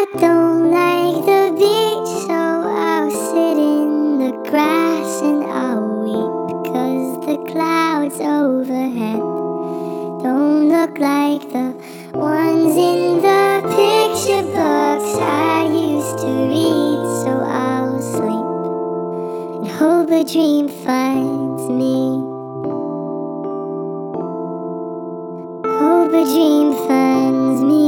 I don't like the beach, so I'll sit in the grass and I'll weep, 'cause the clouds overhead don't look like the ones in the picture books I used to read. So I'll sleep and hope a dream finds me. Hope a dream finds me.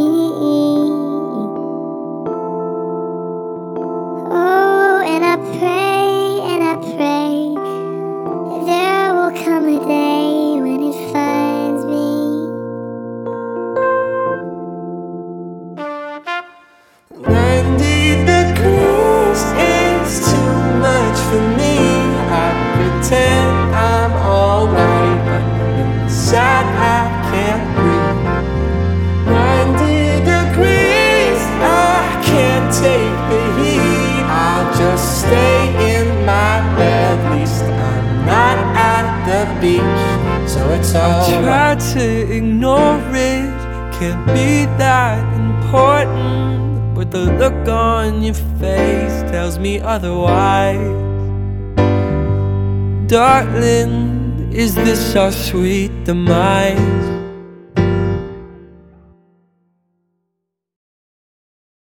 Oh, and I pray there will come a day when it finds me. 90 degrees is too much for me. I pretend I'm alright, but inside I can't breathe. 90 degrees, I can't take the heat. I'll just stay in my bed, at least I'm not at the beach, so it's all I try to ignore it, can't be that important, but the look on your face tells me otherwise. Darling, is this our sweet demise?